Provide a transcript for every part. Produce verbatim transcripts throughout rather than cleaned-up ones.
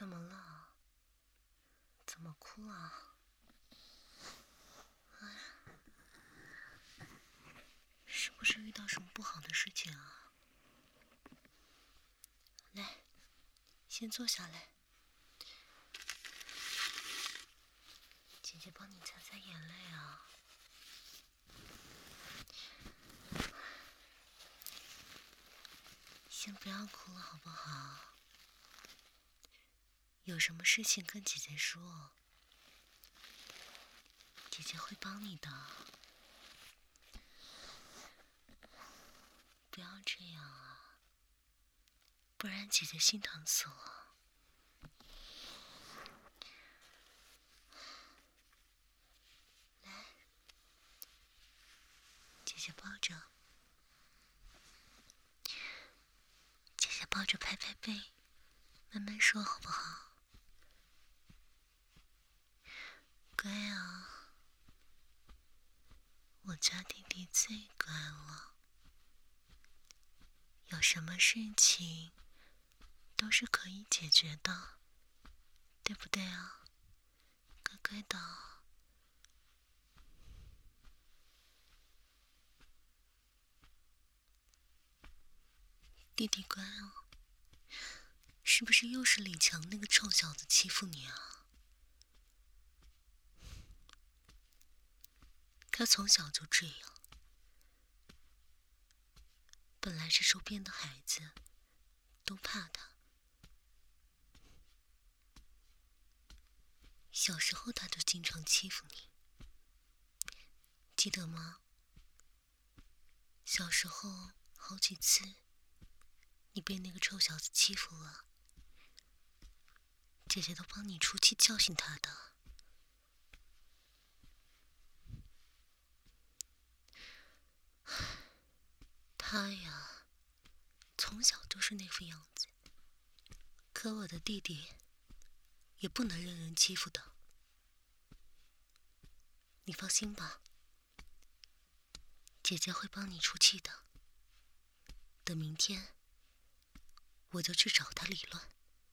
怎么了？怎么哭啊？哎呀，是不是遇到什么不好的事情啊？来，先坐下来，姐姐帮你擦擦眼泪啊。先不要哭了好不好？有什么事情跟姐姐说，姐姐会帮你的。不要这样啊，不然姐姐心疼死了。来，姐姐抱着，姐姐抱着拍拍背，慢慢说好不好？乖啊，我家弟弟最乖了，有什么事情都是可以解决的，对不对啊？乖乖的。弟弟乖哦，是不是又是李强那个臭小子欺负你啊？他从小就这样，本来这周边的孩子都怕他。小时候他就经常欺负你，记得吗？小时候好几次你被那个臭小子欺负了，姐姐都帮你出气教训他的。他呀，从小就是那副样子，可我的弟弟也不能任人欺负的。你放心吧，姐姐会帮你出气的。等明天我就去找他理论，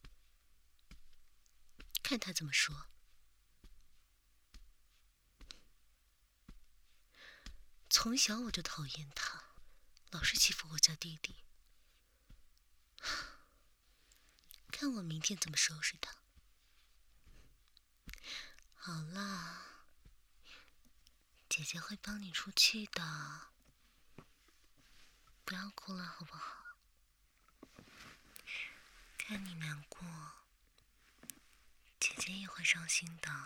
看他怎么说。从小我就讨厌他，老是欺负我家弟弟，看我明天怎么收拾他。好啦，姐姐会帮你出气的，不要哭了好不好？看你难过，姐姐也会伤心的。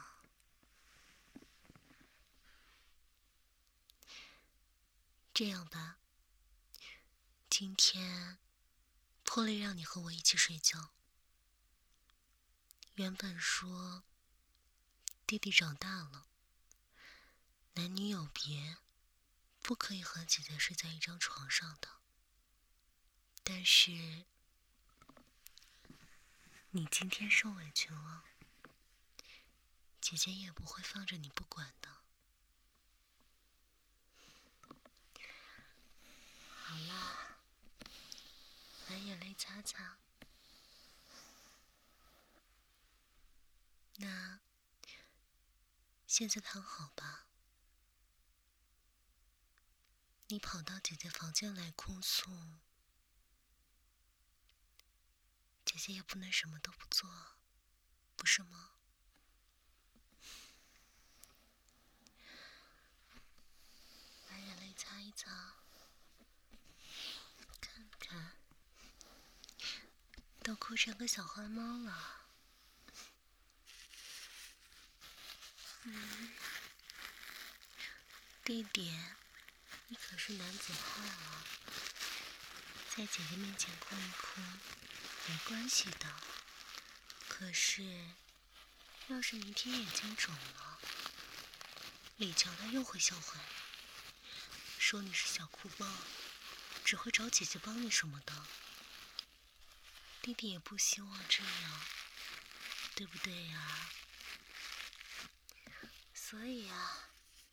这样吧，今天破例让你和我一起睡觉。原本说弟弟长大了，男女有别，不可以和姐姐睡在一张床上的。但是你今天受委屈了，姐姐也不会放着你不管的。好啦，把眼泪擦擦。那现在躺好吧，你跑到姐姐房间来哭诉，姐姐也不能什么都不做，不是吗？把眼泪擦一擦，看看，都哭成个小花猫了。嗯，弟弟，你可是男子汉啊，在姐姐面前哭一哭没关系的。可是，要是明天眼睛肿了，李强他又会笑话你，说你是小哭包，只会找姐姐帮你什么的。弟弟也不希望这样，对不对呀？所以啊，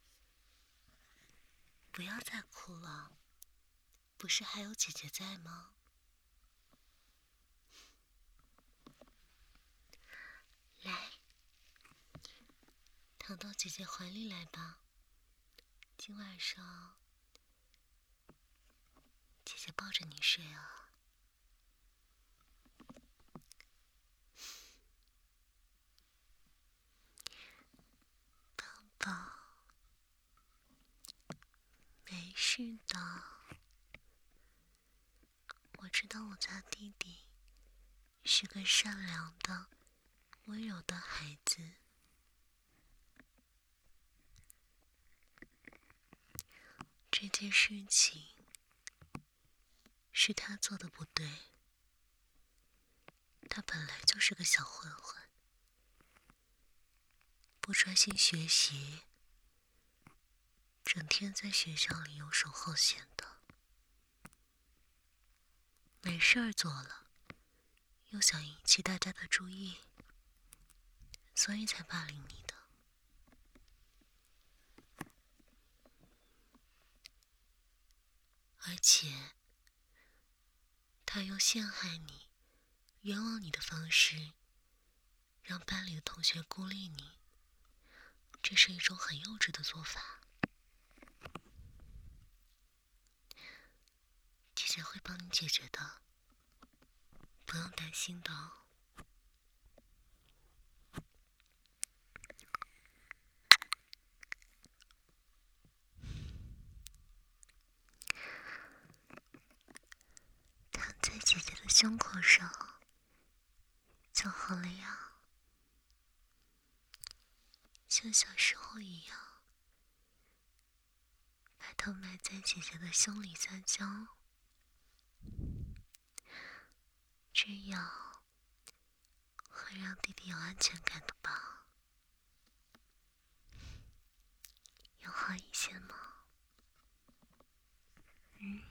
不要再哭了，不是还有姐姐在吗？ 到姐姐怀里来吧。今晚上，姐姐抱着你睡啊。宝宝，没事的。我知道我家弟弟是个善良的、温柔的孩子。这件事情是他做的不对，他本来就是个小混混，不专心学习，整天在学校里游手好闲的，没事儿做了，又想引起大家的注意，所以才霸凌你的。而且，他用陷害你、冤枉你的方式，让班里的同学孤立你，这是一种很幼稚的做法。姐姐会帮你解决的，不用担心的哦。躺在姐姐的胸口上就好了呀，像小时候一样，把头埋在姐姐的胸里撒娇，这样会让弟弟有安全感的吧？有好一些吗？嗯。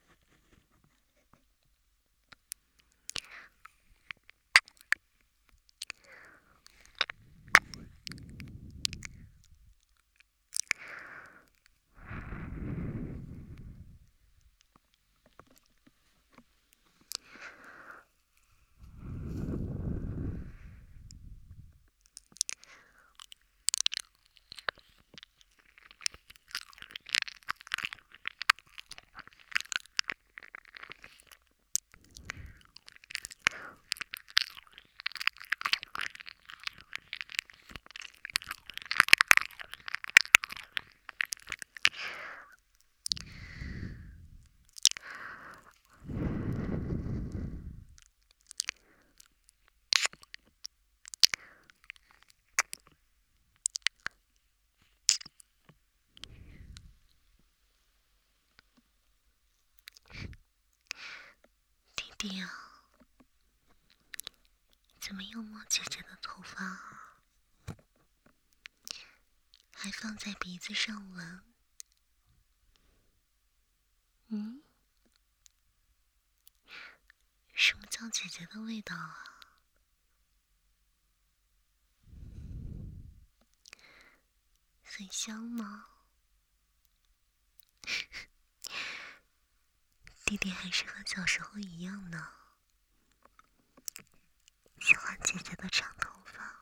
弟弟啊，怎么又摸姐姐的头发啊？还放在鼻子上闻。嗯？什么叫姐姐的味道啊？很香吗？弟弟还是和小时候一样呢，喜欢姐姐的长头发。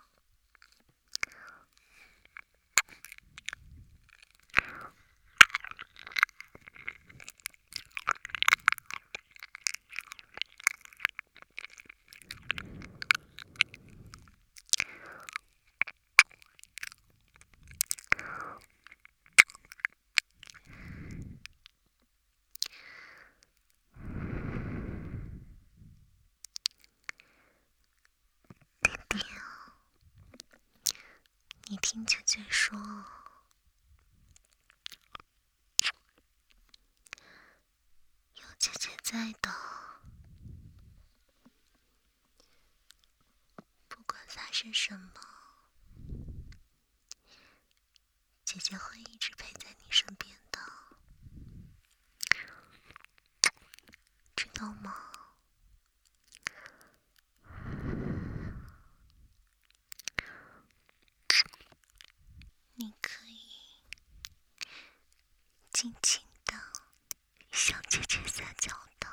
弟弟啊，你听姐姐说，有姐姐在的，不管发生什么，姐姐会一直陪在你身边的，知道吗？你可以尽情的向姐姐撒娇的。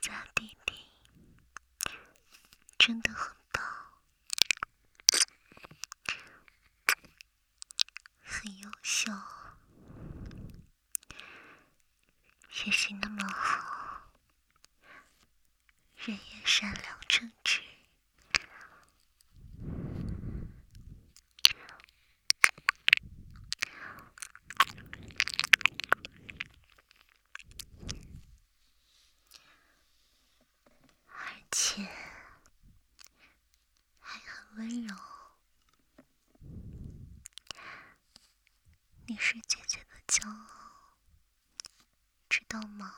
家弟弟真的很棒，很优秀，学习那么好，人也善良正直。而且还很温柔，你是姐姐的骄傲，知道吗？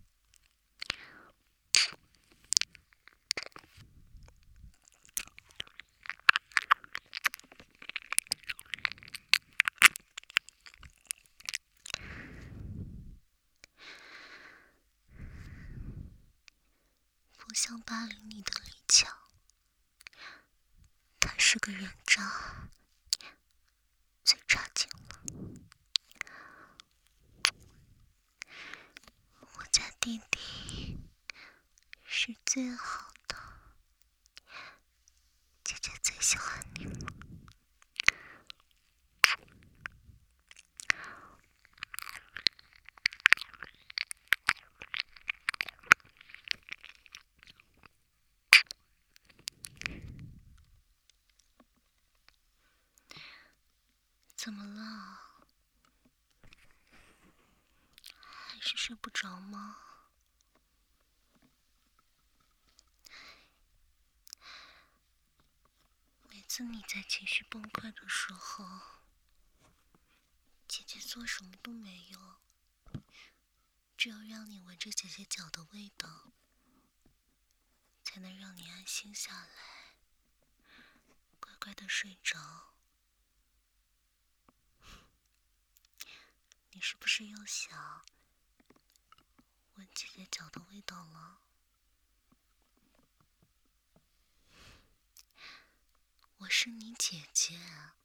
不像霸凌你的李强，他是个人渣，最差劲了。我家弟弟是最好的，姐姐最喜欢你了。怎么了？还是睡不着吗？每次你在情绪崩溃的时候，姐姐做什么都没用，只有让你闻着姐姐脚的味道，才能让你安心下来，乖乖的睡着。你是不是又想闻姐姐脚的味道了？我是你姐姐。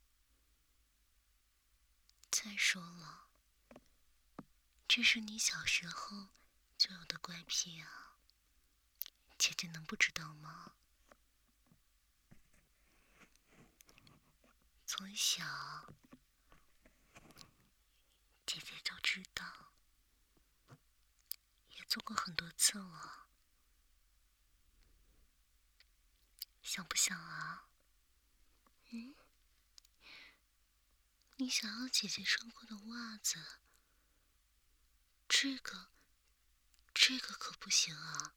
再说了，这是你小时候就有的怪癖啊，姐姐能不知道吗？从小，姐姐就知道，也做过很多次了。想不想啊？嗯？你想要姐姐穿过的袜子，这个，这个可不行啊！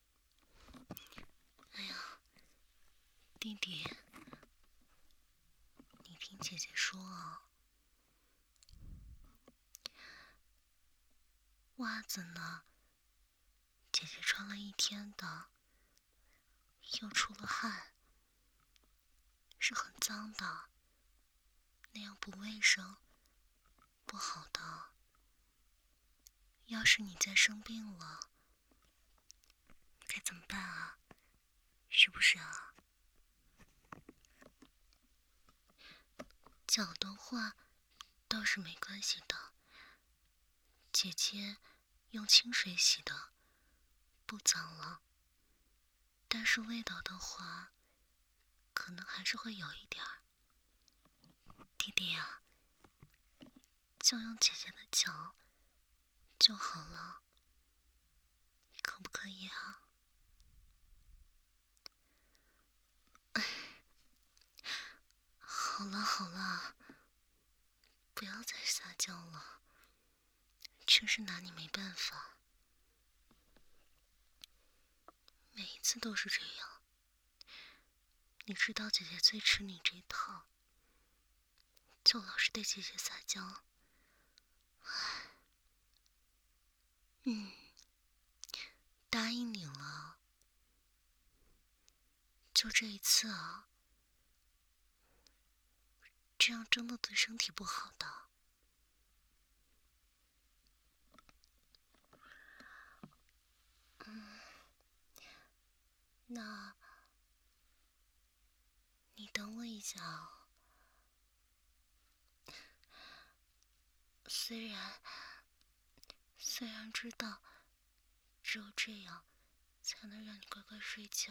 哎呀，弟弟，你听姐姐说啊，袜子呢，姐姐穿了一天的，又出了汗，是很脏的，那样不卫生，不好的。要是你再生病了，该怎么办啊？是不是啊？脚的话倒是没关系的，姐姐用清水洗的，不脏了。但是味道的话，可能还是会有一点儿。弟弟啊，就用姐姐的脚就好了，可不可以啊？好了好了，不要再撒娇了，真是拿你没办法。每一次都是这样，你知道姐姐最吃你这一套，就老是对姐姐撒娇。唉，嗯，答应你了，就这一次啊，这样真的对身体不好的。嗯，那你等我一下啊。虽然虽然知道只有这样才能让你乖乖睡觉。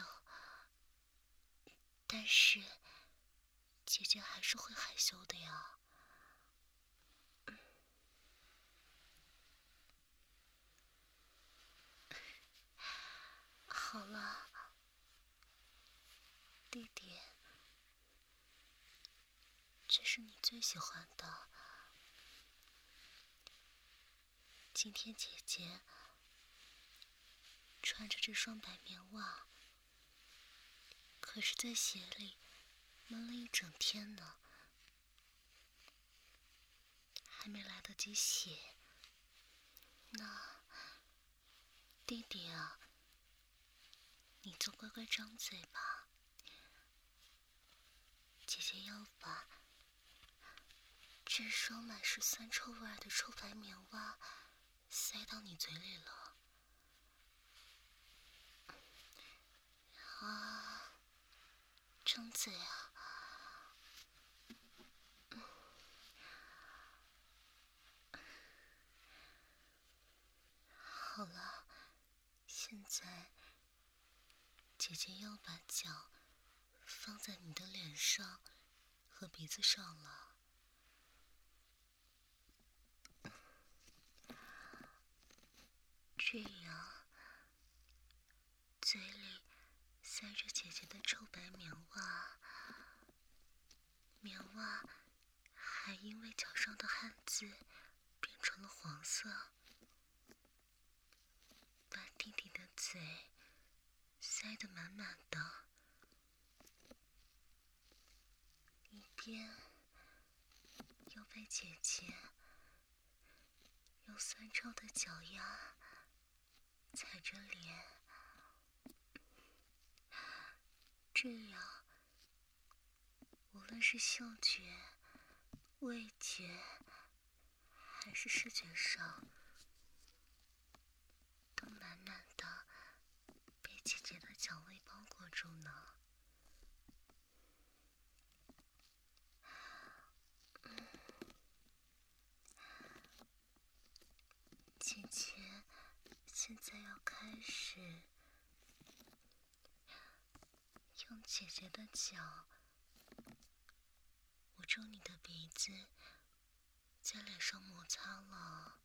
但是姐姐还是会害羞的呀。好了，弟弟，这是你最喜欢的。今天姐姐穿着这双白棉袜，可是在鞋里闷了一整天呢，还没来得及洗。那弟弟啊，你就乖乖张嘴吧，姐姐要把这双满是酸臭味的臭白棉袜塞到你嘴里了。啊，张嘴啊！好了，现在姐姐要把脚放在你的脸上和鼻子上了。这样，嘴里塞着姐姐的臭白棉袜，棉袜还因为脚上的汗渍变成了黄色。把弟弟的嘴塞得满满的，一边又被姐姐用酸臭的脚丫踩着脸，这样无论是嗅觉、味觉还是视觉上，都满满的被姐姐的脚味包裹住呢。姐姐现在要开始用姐姐的脚捂住你的鼻子，在脸上摩擦了。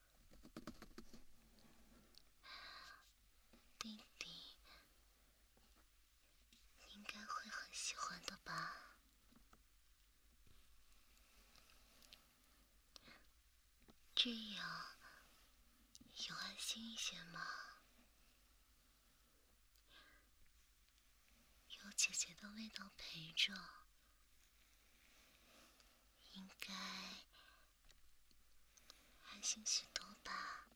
弟弟应该会很喜欢的吧？这样有安心一些吗？有姐姐的味道陪着，应该安心许多吧？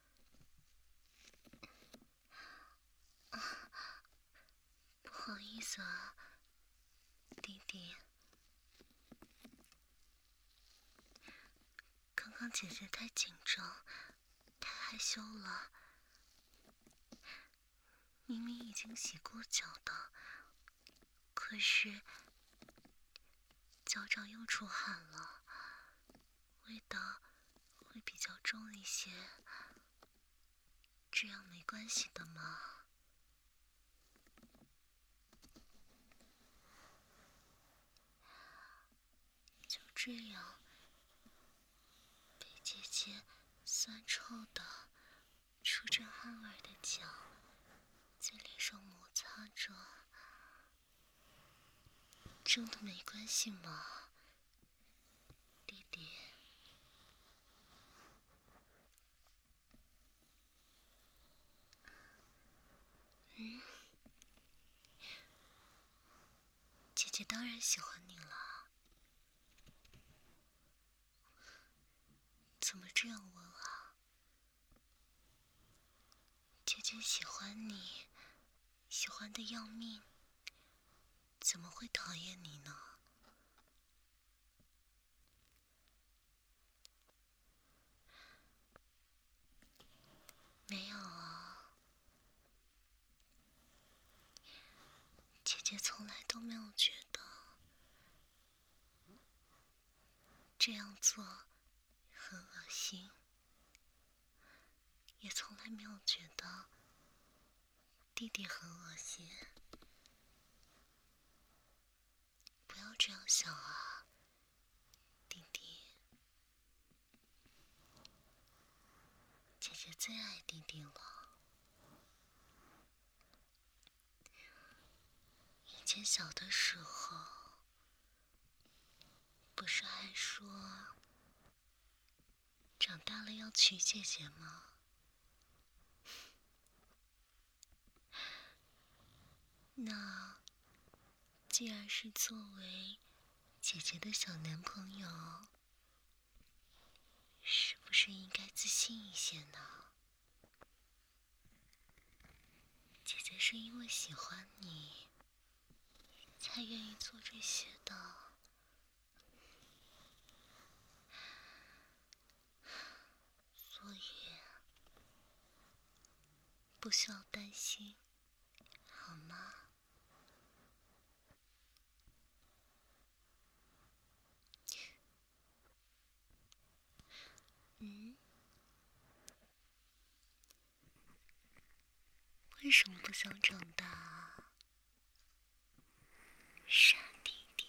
啊，不好意思啊，弟弟，刚刚姐姐太紧张，太害羞了。明明已经洗过脚的，可是脚掌又出汗了，味道会比较重一些。这样没关系的吗？就这样，被姐姐酸臭的、出着汗味的脚在脸上摩擦着，真的没关系吗，弟弟？嗯，姐姐当然喜欢你了。怎么这样问啊？姐姐喜欢你，喜欢的要命，怎么会讨厌你呢？没有啊，姐姐从来都没有觉得这样做很恶心，也从来没有觉得弟弟很恶心，不要这样想啊，弟弟。姐姐最爱弟弟了。以前小的时候，不是还说长大了要娶姐姐吗？那既然是作为姐姐的小男朋友，是不是应该自信一些呢？姐姐是因为喜欢你，才愿意做这些的。所以不需要担心，好吗？嗯？为什么不想长大啊？傻弟弟，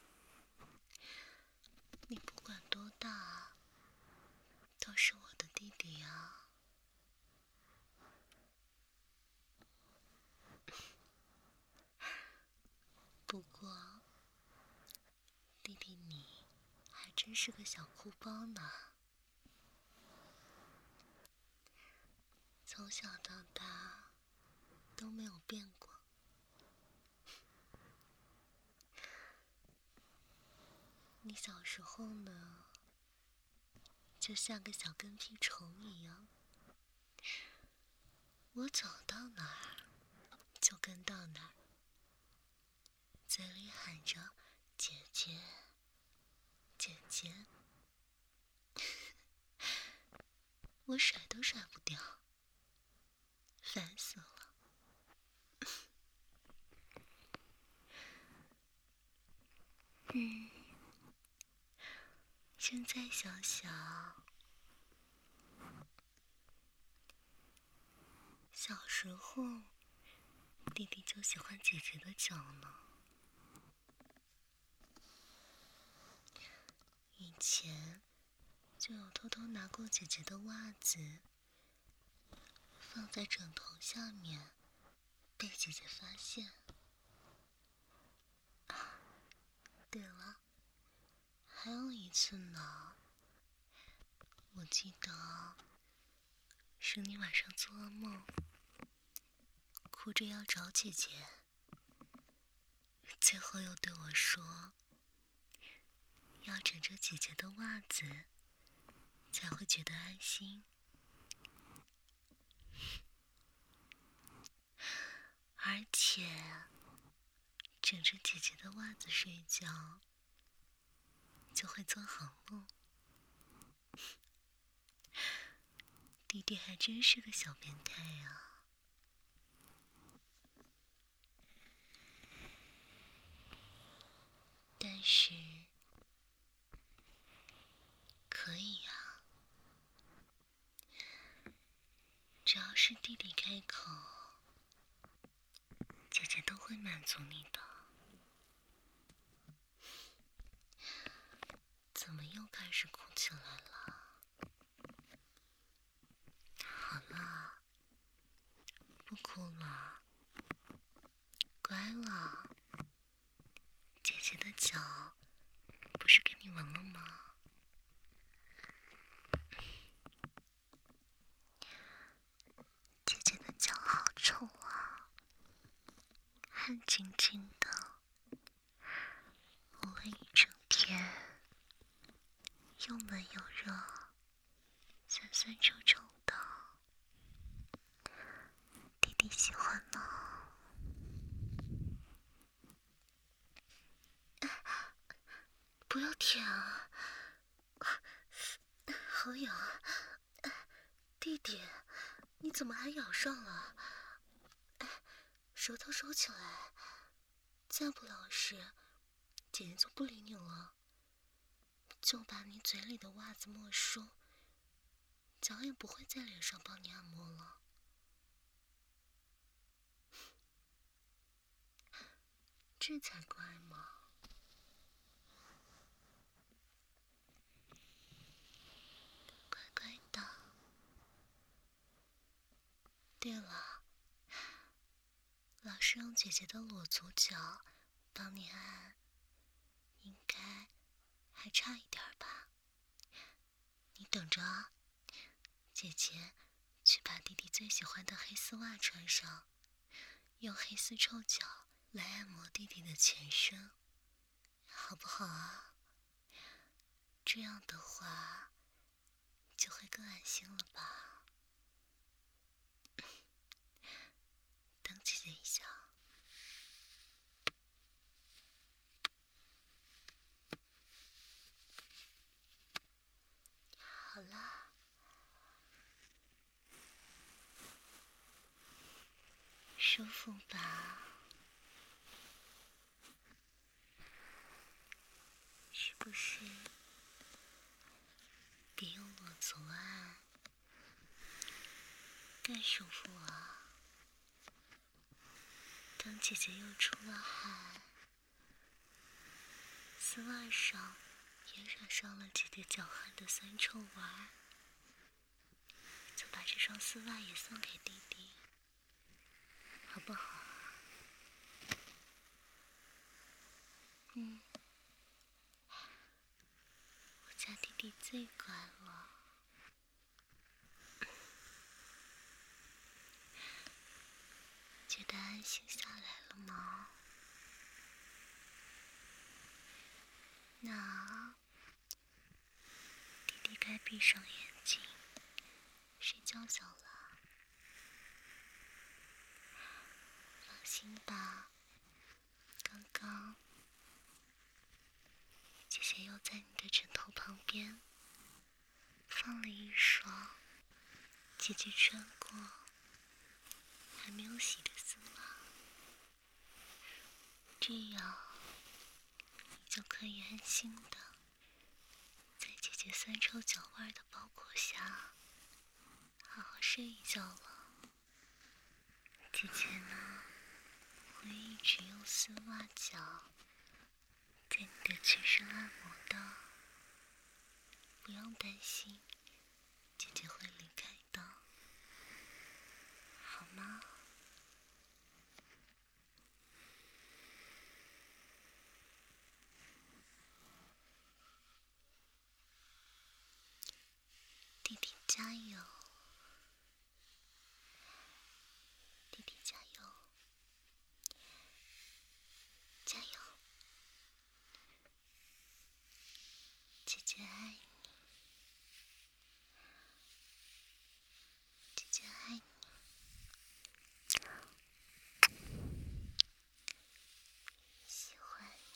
你不管多大，都是我的弟弟啊。不过，弟弟你还真是个小哭包呢。从小到大都没有变过。你小时候呢，就像个小跟屁虫一样，我走到哪儿就跟到哪儿，嘴里喊着姐姐姐姐，我甩都甩不掉，烦死了。嗯，现在想想，小时候弟弟就喜欢姐姐的脚呢。以前就有偷偷拿过姐姐的袜子，放在枕头下面，被姐姐发现。啊，对了，还有一次呢，我记得是你晚上做噩梦，哭着要找姐姐，最后又对我说，要枕着姐姐的袜子才会觉得安心。而且枕着姐姐的袜子睡觉就会做好梦。弟弟还真是个小变态啊。但是可以啊，只要是弟弟开口，姐姐都会满足你的。怎么又开始哭起来了？好了，不哭了，乖了。姐姐的脚不是给你闻了吗？姐姐的脚好臭啊，汗津津的，闻了一整天，又闷又热，酸酸臭臭的。弟弟喜欢呢。不要舔啊，好痒！弟弟，你怎么还咬上了？舌头收起来，再不老实，姐姐就不理你了，就把你嘴里的袜子没收，脚也不会在脸上帮你按摩了。 这才怪嘛！乖乖的。对了，老师用姐姐的裸足脚帮你按，应该还差一点吧？你等着啊，姐姐去把弟弟最喜欢的黑丝袜穿上，用黑丝臭脚来按摩弟弟的前身，好不好啊？这样的话就会更安心了吧？等姐姐一下。好啦，舒服吧？是不是比用裸足按更舒服啊？等姐姐又出了汗，丝袜上也染上了姐姐脚汗的酸臭味儿，就把这双丝袜也送给弟弟，好不好啊？嗯，我家弟弟最乖了。觉得安心下来了吗？那弟弟该闭上眼睛睡觉觉了。放心吧，刚刚姐姐又在你的枕头旁边放了一双姐姐穿过还没有洗的丝袜，这样你就可以安心的在姐姐酸臭脚味的包裹下好好睡一觉了。姐姐呢，会一直用丝袜脚在你的全身按摩的，不用担心姐姐会离开的，好吗？弟弟加油，弟弟加油，加油！姐姐爱你，姐姐爱你，喜欢你，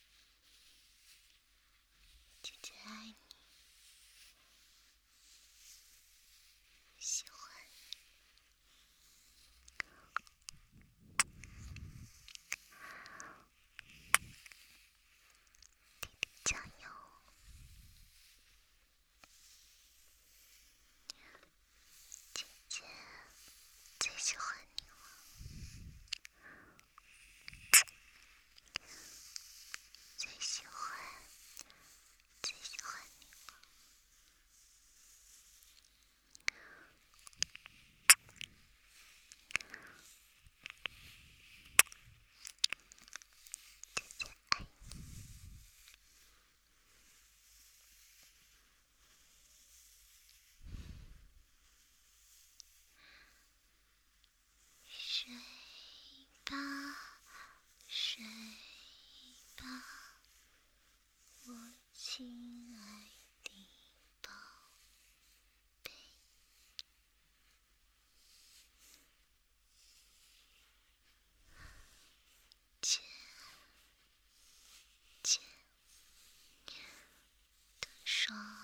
姐姐爱你，喜欢你。弟弟加油！姐姐最喜欢你了，最喜欢，最喜欢你了。姐姐爱你。睡吧，睡吧，我亲爱的宝贝。亲亲的双